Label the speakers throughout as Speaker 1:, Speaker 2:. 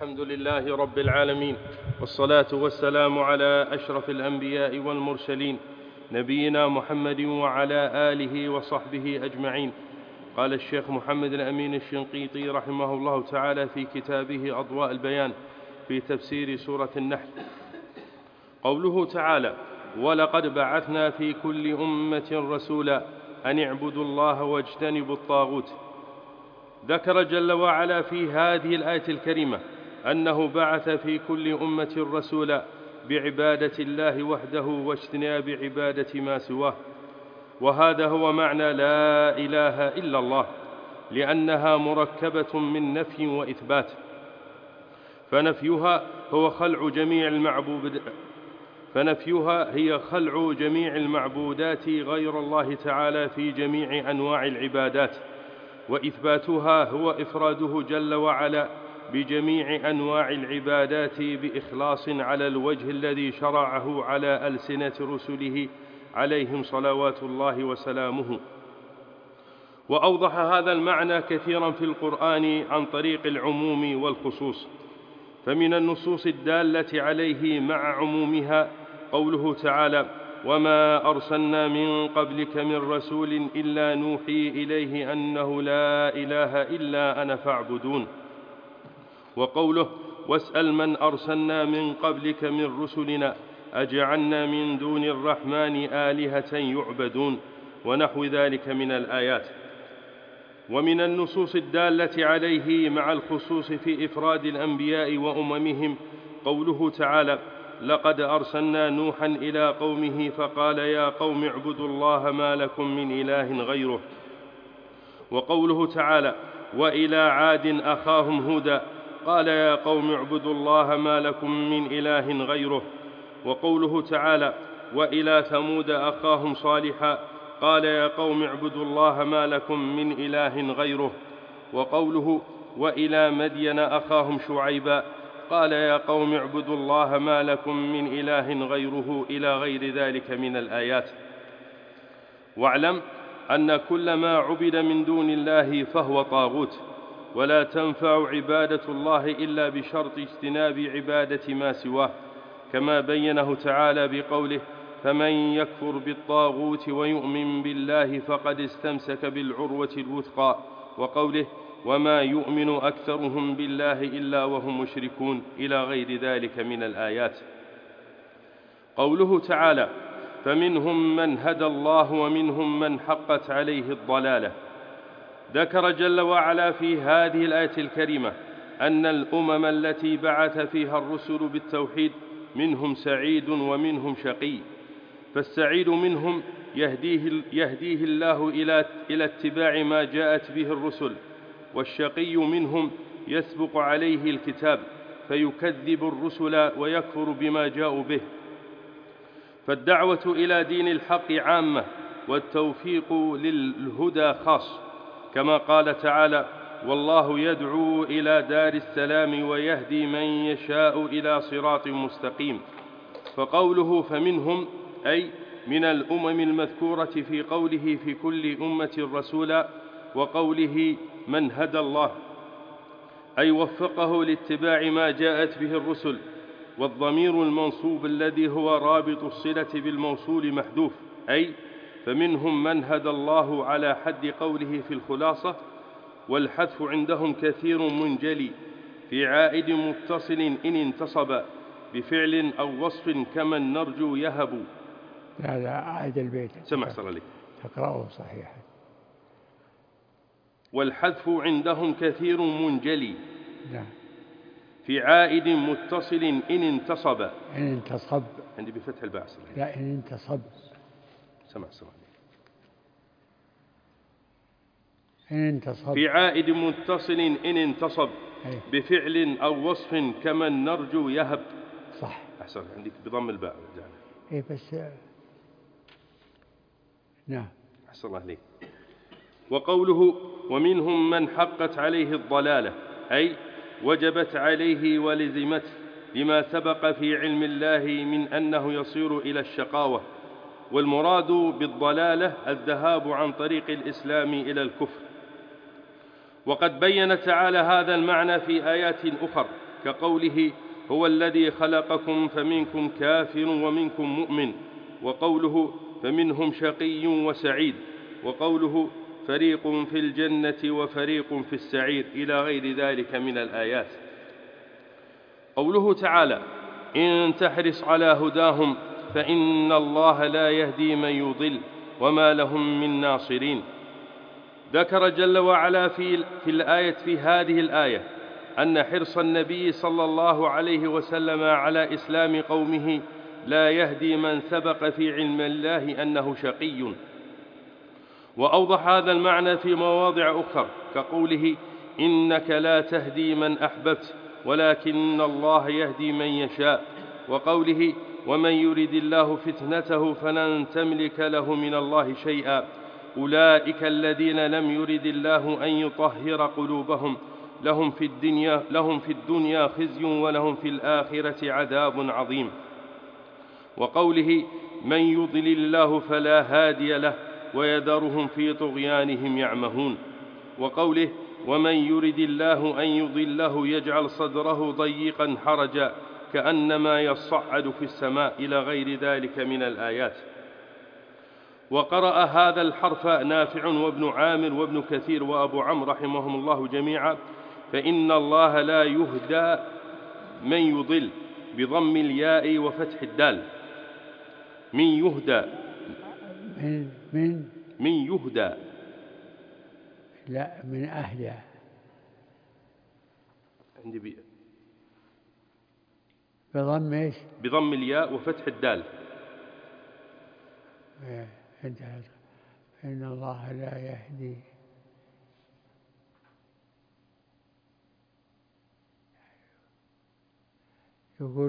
Speaker 1: الحمد لله رب العالمين، والصلاة والسلام على أشرف الأنبياء والمرسلين، نبينا محمد وعلى آله وصحبه أجمعين. قال الشيخ محمد الأمين الشنقيطي رحمه الله تعالى في كتابه أضواء البيان في تفسير سورة النحل: قوله تعالى: ولقد بعثنا في كل أمة رسولا أن اعبدوا الله واجتنبوا الطاغوت. ذكر جل وعلا في هذه الآية الكريمة أنه بعث في كل أمة رسولا بعبادة الله وحده واجتناب عبادة ما سواه، وهذا هو معنى لا إله إلا الله، لأنها مركبة من نفي وإثبات، فنفيها هي خلع جميع المعبودات غير الله تعالى في جميع أنواع العبادات، وإثباتها هو إفراده جل وعلا بجميع أنواع العبادات بإخلاص على الوجه الذي شرعه على ألسنة رسله عليهم صلوات الله وسلامه. وأوضح هذا المعنى كثيرا في القرآن عن طريق العموم والخصوص، فمن النصوص الدالة عليه مع عمومها قوله تعالى: وما أرسلنا من قبلك من رسول إلا نوحي إليه أنه لا إله إلا أنا فاعبدون. وقوله: واسأل من أرسلنا من قبلك من رسلنا أجعلنا من دون الرحمن آلهة يعبدون، ونحو ذلك من الآيات. ومن النصوص الدالة عليه مع الخصوص في إفراد الأنبياء وأممهم قوله تعالى: لقد أرسلنا نوحا إلى قومه فقال يا قوم اعبدوا الله ما لكم من إله غيره. وقوله تعالى: وإلى عاد أخاهم هودا قال يا قوم اعبدوا الله ما لكم من إله غيره. وقوله تعالى: وإلى ثمود أخاهم صالحا قال يا قوم اعبدوا الله ما لكم من إله غيره. وقوله: وإلى مدين أخاهم شعيبا قال يا قوم اعبدوا الله ما لكم من إله غيره، إلى غير ذلك من الآيات. واعلم أن كل ما عبد من دون الله فهو طاغوت، ولا تنفع عبادة الله إلا بشرط اجتناب عبادة ما سواه، كما بينه تعالى بقوله: فمن يكفر بالطاغوت ويؤمن بالله فقد استمسك بالعروة الوثقى. وقوله: وما يؤمن أكثرهم بالله إلا وهم مشركون، إلى غير ذلك من الآيات. قوله تعالى: فمنهم من هدى الله ومنهم من حقت عليه الضلالة. ذكر جل وعلا في هذه الآية الكريمة أن الأمم التي بعث فيها الرسل بالتوحيد منهم سعيد ومنهم شقي، فالسعيد منهم يهديه الله إلى اتباع ما جاءت به الرسل، والشقي منهم يسبق عليه الكتاب فيكذب الرسل ويكفر بما جاءوا به. فالدعوة إلى دين الحق عامة، والتوفيق للهدى خاص، كما قال تعالى: والله يدعو إلى دار السلام ويهدي من يشاء إلى صراط مستقيم. فقوله فمنهم أي من الأمم المذكورة في قوله في كل أمة رسولا، وقوله من هدى الله أي وفقه لاتباع ما جاءت به الرسل. والضمير المنصوب الذي هو رابط الصلة بالموصول محذوف، أي فمنهم من هدى الله على حد قوله في الخلاصة. والحذف عندهم كثير منجلي في عائد متصل إن انتصب بفعل أو وصف كمن نرجو يهب.
Speaker 2: هذا عائد البيت
Speaker 1: سمع صلى لك
Speaker 2: تقرأه صحيحا.
Speaker 1: والحذف عندهم كثير منجلي
Speaker 2: نعم.
Speaker 1: في عائد متصل إن انتصب.
Speaker 2: إن انتصب
Speaker 1: عندي بفتح الباء.
Speaker 2: لا، إن انتصب.
Speaker 1: سمع صلى لك
Speaker 2: إن انتصب
Speaker 1: في عائد متصل إن انتصب بفعل أو وصف كمن نرجو يهب.
Speaker 2: صح.
Speaker 1: أحسن، عندك بضم الباء.
Speaker 2: إيه بس نعم.
Speaker 1: أحسن الله عليك. وقوله ومنهم من حقت عليه الضلالة أي وجبت عليه ولزمته، لما سبق في علم الله من أنه يصير إلى الشقاوة. والمراد بالضلالة الذهاب عن طريق الإسلام إلى الكفر. وقد بين تعالى هذا المعنى في آيات أخر، كقوله هو الذي خلقكم فمنكم كافر ومنكم مؤمن، وقوله فمنهم شقي وسعيد، وقوله فريق في الجنة وفريق في السعير، إلى غير ذلك من الآيات. قوله تعالى إن تحرص على هداهم فإن الله لا يهدي من يضل وما لهم من ناصرين. ذكر جل وعلا في هذه الآية أن حرص النبي صلى الله عليه وسلم على إسلام قومه لا يهدي من سبق في علم الله أنه شقي، وأوضح هذا المعنى في مواضع أخرى كقوله إنك لا تهدي من أحببت ولكن الله يهدي من يشاء، وقوله ومن يرد الله فتنته فلن تملك له من الله شيئا أولئك الذين لم يرد الله أن يطهر قلوبهم لهم في الدنيا خزي ولهم في الآخرة عذاب عظيم، وقوله من يضلل الله فلا هادي له ويذرهم في طغيانهم يعمهون، وقوله ومن يرد الله أن يضله يجعل صدره ضيقا حرجا كأنما يصعد في السماء، إلى غير ذلك من الآيات. وقرأ هذا الحرف نافع وابن عامر وابن كثير وأبو عمرو رحمهم الله جميعا فإن الله لا يهدى من يضل بضم الياء وفتح الدال. من يهدى من يهدى
Speaker 2: لا من أهدى
Speaker 1: عندي
Speaker 2: بضم إيش؟
Speaker 1: بضم الياء وفتح الدال.
Speaker 2: إن الله لا يهدي يقول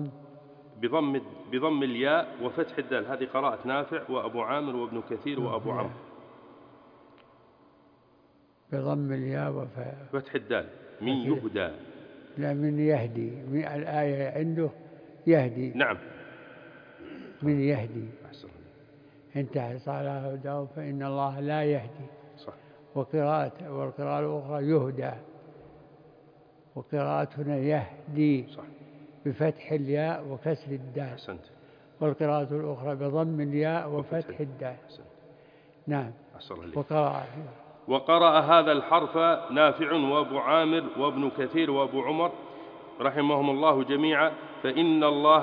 Speaker 1: بضم الياء وفتح الدال، هذه قراءة نافع وأبو عامر وابن كثير وأبو عمرو.
Speaker 2: بضم الياء
Speaker 1: وفتح الدال من يهدى.
Speaker 2: لا من يهدي، من الآية عنده يهدي.
Speaker 1: نعم
Speaker 2: من يهدي.
Speaker 1: أحسن.
Speaker 2: انتهى على هداه فإن الله لا يهدي.
Speaker 1: صح.
Speaker 2: والقراءة الأخرى يهدى، وقراءتنا يهدي. صح. بفتح الياء وكسر الدال.
Speaker 1: أحسنت.
Speaker 2: والقراءة الأخرى بضم الياء وفتح الدال.
Speaker 1: أحسنت.
Speaker 2: نعم.
Speaker 1: أحسن. وقرأ هذا الحرف نافع وأبو عامر وابن كثير وأبو عمر رحمهم الله جميعا فإن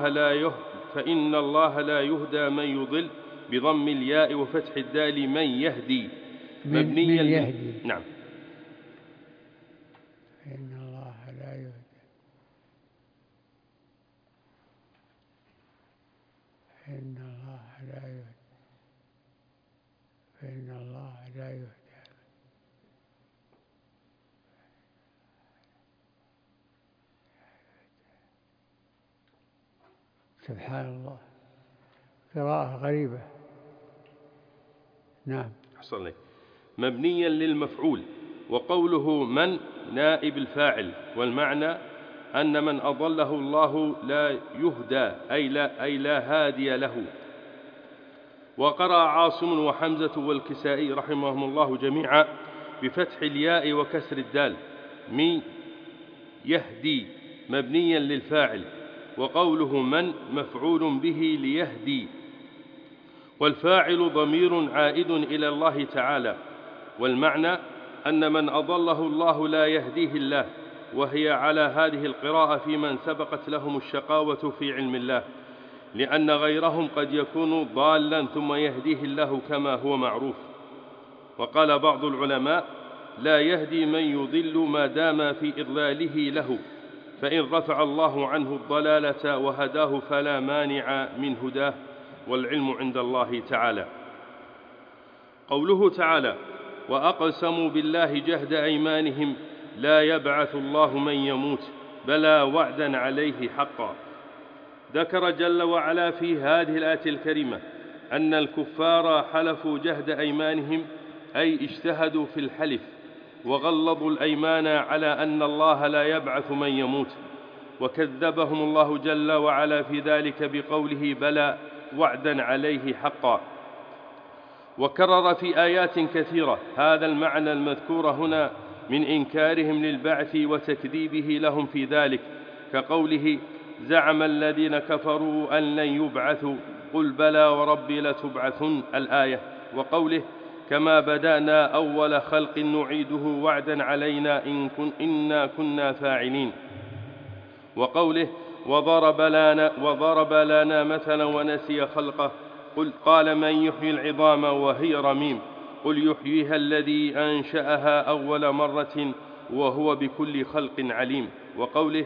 Speaker 1: الله لا يهدى من يضل بضم الياء وفتح الدال من يهدي
Speaker 2: مبنيا يهدي.
Speaker 1: نعم.
Speaker 2: فإن الله لا يهدى. فإن الله لا يهدى. فإن الله لا يهدى. سبحان الله، قراءة غريبة. نعم.
Speaker 1: أحسن لك. مبنيا للمفعول، وقوله من نائب الفاعل، والمعنى أن من أضله الله لا يهدى أي لا هادي له. وقرأ عاصم وحمزة والكسائي رحمهم الله جميعا بفتح الياء وكسر الدال من يهدي مبنيا للفاعل، وقوله من مفعول به ليهدي، والفاعل ضمير عائد إلى الله تعالى، والمعنى أن من أضله الله لا يهديه الله، وهي على هذه القراءة في من سبقت لهم الشقاوة في علم الله، لأن غيرهم قد يكون ضالا ثم يهديه الله كما هو معروف. وقال بعض العلماء لا يهدي من يضل ما دام في إضلاله له، فإن رفع الله عنه الضلالة وهداه فلا مانع من هداه، والعلم عند الله تعالى. قوله تعالى وأقسموا بالله جهد أيمانهم لا يبعث الله من يموت بلى وعدا عليه حقا. ذكر جل وعلا في هذه الآية الكريمة أن الكفار حلفوا جهد أيمانهم، أي اجتهدوا في الحلف وغلظوا الأيمان على أن الله لا يبعث من يموت، وكذبهم الله جل وعلا في ذلك بقوله بلى وعدا عليه حقا. وكرر في آيات كثيرة هذا المعنى المذكور هنا من إنكارهم للبعث وتكذيبه لهم في ذلك، كقوله زعم الذين كفروا أن لن يبعثوا قل بلى وربي لتبعثن الآية. وقوله كما بدأنا أول خلق نعيده وعدا علينا إنا كنا فاعلين. وقوله وضرب لنا مثلا ونسي خلقه قال من يحيي العظام وهي رميم قل يحييها الذي أنشأها أول مرة وهو بكل خلق عليم. وقوله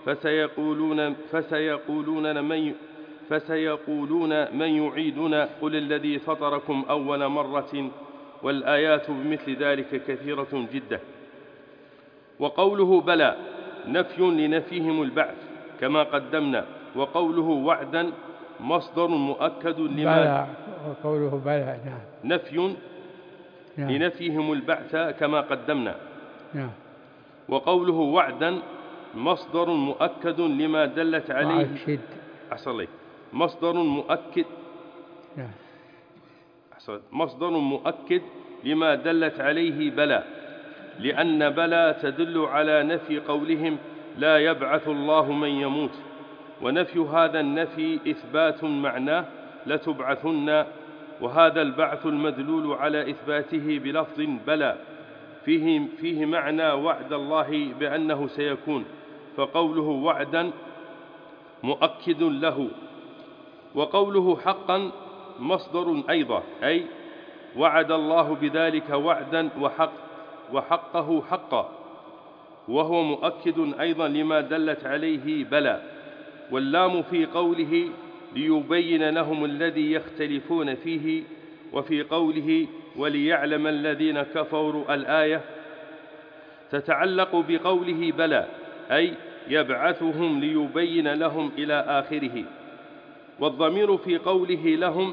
Speaker 1: فسيقولون من يعيدنا قل الذي فطركم أول مرة والآيات بمثل ذلك كثيرة جدا. وقوله بلى نفي لنفيهم البعث كما قدمنا. وقوله وعدا مصدر مؤكد
Speaker 2: بلى، وقوله بلى نعم
Speaker 1: نفي لنفيهم البعث كما قدمنا.
Speaker 2: نعم.
Speaker 1: وقوله وعدا مصدر مؤكد لما دلت عليه مصدر مؤكد
Speaker 2: نعم.
Speaker 1: مصدر مؤكد لما دلت عليه بلى، لأن بلى تدل على نفي قولهم لا يبعث الله من يموت، ونفي هذا النفي إثبات معناه لتبعثن، وهذا البعث المدلول على إثباته بلفظ بلى فيه معنى وعد الله بأنه سيكون، فقوله وعدا مؤكد له. وقوله حقا مصدر أيضا، أي وعد الله بذلك وعدا وحقه حقا، وهو مؤكد أيضا لما دلت عليه بلى. واللام في قوله ليبين لهم الذي يختلفون فيه، وفي قوله وليعلم الذين كفروا الآية تتعلق بقوله بلى، أي يبعثهم ليبين لهم إلى آخره. والضمير في قوله لهم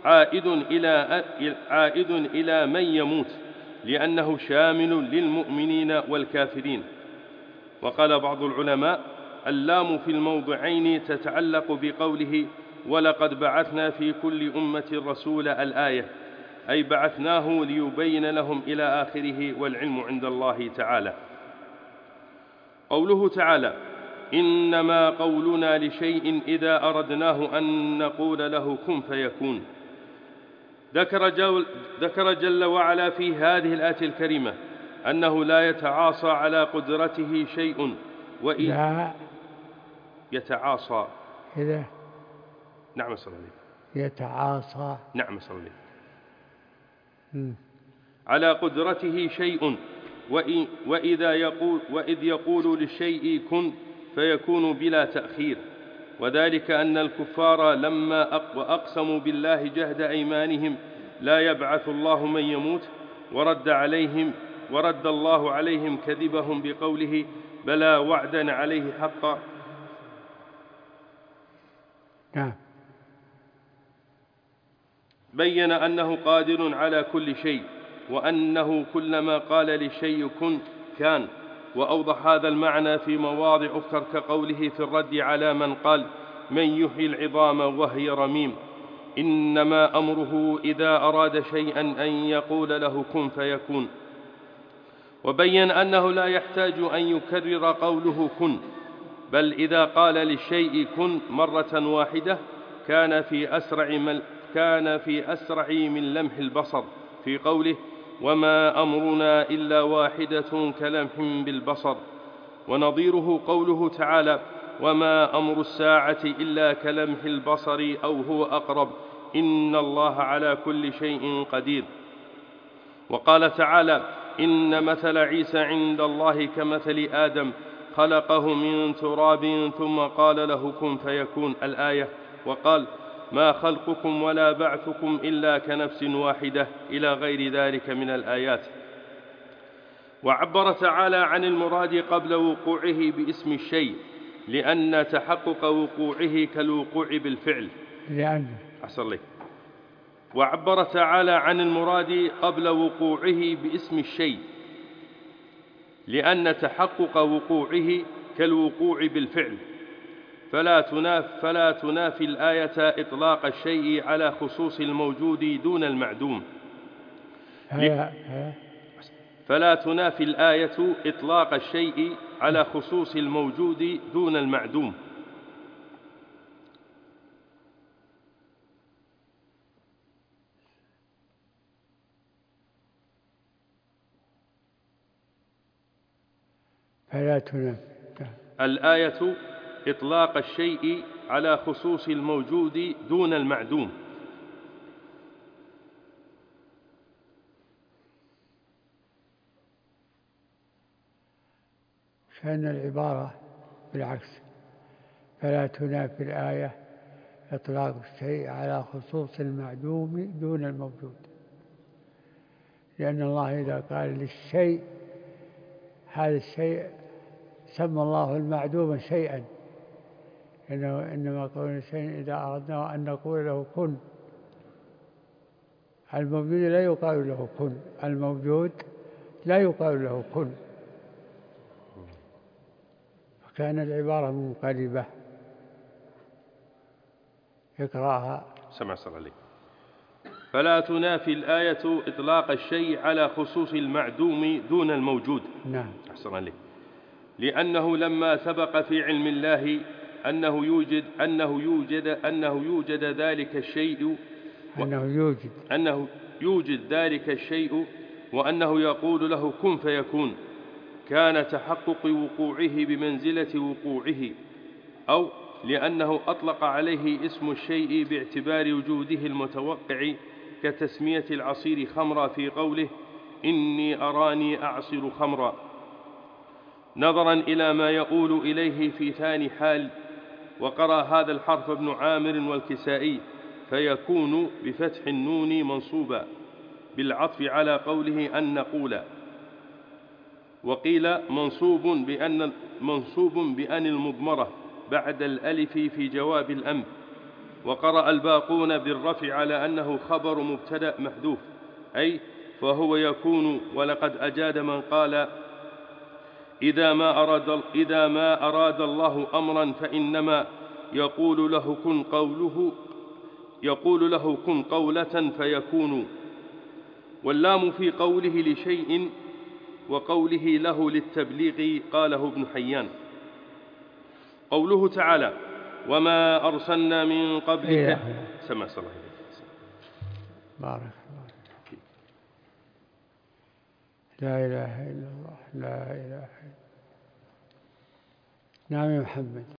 Speaker 1: عائد إلى من يموت، لأنه شامل للمؤمنين والكافرين. وقال بعض العلماء اللام في الموضعين تتعلق بقوله ولقد بعثنا في كل أمة رسولا الآية، أي بعثناه ليبين لهم إلى آخره، والعلم عند الله تعالى. قوله تعالى إنما قولنا لشيء إذا أردناه أن نقول له كن فيكون. ذكر جل وعلا في هذه الآية الكريمة أنه لا يتعاصى على قدرته شيء
Speaker 2: لا
Speaker 1: يتعاصى
Speaker 2: إذا
Speaker 1: نعم صلى الله
Speaker 2: يتعاصى
Speaker 1: نعم صلى الله على قدرته شيء وإذ يقول للشيء كن فيكون بلا تأخير. وذلك أن الكفار لما أقسموا بالله جهد أيمانهم لا يبعث الله من يموت، ورد الله عليهم كذبهم بقوله بلى وعدا عليه حقا. بين أنه قادر على كل شيء، وأنه كلما قال للشيء كن كان. وأوضح هذا المعنى في مواضع أخرى كقوله في الرد على من قال من يحيي العظام وهي رميم إنما أمره إذا أراد شيئا أن يقول له كن فيكون. وبين أنه لا يحتاج أن يكرر قوله كن، بل إذا قال للشيء كن مرة واحدة كان في أسرع من لمح البصر، في قوله وما أمرنا إلا واحدة كلمح بالبصر. ونظيره قوله تعالى وما أمر الساعة إلا كلمح البصر أو هو أقرب إن الله على كل شيء قدير. وقال تعالى إن مثل عيسى عند الله كمثل آدم خلقه من تراب ثم قال له كن فيكون الآية. وقال ما خلقكم ولا بعثكم إلا كنفس واحدة إلى غير ذلك من الآيات. وعبر تعالى عن المراد قبل وقوعه باسم الشيء، لأن تحقق وقوعه كالوقوع بالفعل. وعبر تعالى عن المراد قبل وقوعه باسم الشيء، لأن تحقق وقوعه كالوقوع بالفعل، فلا تنافي الآية إطلاق الشيء على خصوص الموجود دون المعدوم. فلا تنافي الآية إطلاق الشيء على خصوص الموجود دون المعدوم.
Speaker 2: فلا تنافي
Speaker 1: الآية إطلاق الشيء على خصوص الموجود دون المعدوم.
Speaker 2: كأن العبارة بالعكس، فلا تنافي الآية إطلاق الشيء على خصوص المعدوم دون الموجود، لأن الله إذا قال للشيء هذا الشيء سمى الله المعدوم شيئا، إنما قولنا شيء إذا أردنا أن نقول له كن. الموجود لا يقال له كن، الموجود لا يقال له كن، فكان العبارة منقلبة. اقرأها.
Speaker 1: سمع صلى عليه. فلا تنافي الآية إطلاق الشيء على خصوص المعدوم دون الموجود.
Speaker 2: نعم.
Speaker 1: أحسن عليه. لأنه لما سبق في علم الله أنه يوجد ذلك الشيء، أنه يوجد ذلك الشيء وأنه يقول له كن فيكون، كان تحقق وقوعه بمنزلة وقوعه، أو لأنه أطلق عليه اسم الشيء باعتبار وجوده المتوقع، كتسمية العصير خمرا في قوله إني أراني أعصر خمرا، نظرا إلى ما يقول إليه في ثاني حال. وقرأ هذا الحرف ابن عامر والكسائي فيكون بفتح النون منصوبا بالعطف على قوله أن نقول، وقيل منصوب بأن المضمرة بعد الألف في جواب الأمر. وقرأ الباقون بالرفع على أنه خبر مبتدأ محذوف، أي فهو يكون. ولقد أجاد من قال إذا ما أراد الله أمرا فإنما يقول له كن قولة فيكون. واللام في قوله لشيء وقوله له للتبليغ، قاله ابن حيان. قوله تعالى وما أرسلنا من قبلك. سمع صلى الله عليه وسلم.
Speaker 2: بارك الله. لا إله إلا الله، لا إله إلا الله. نعم يا محمد.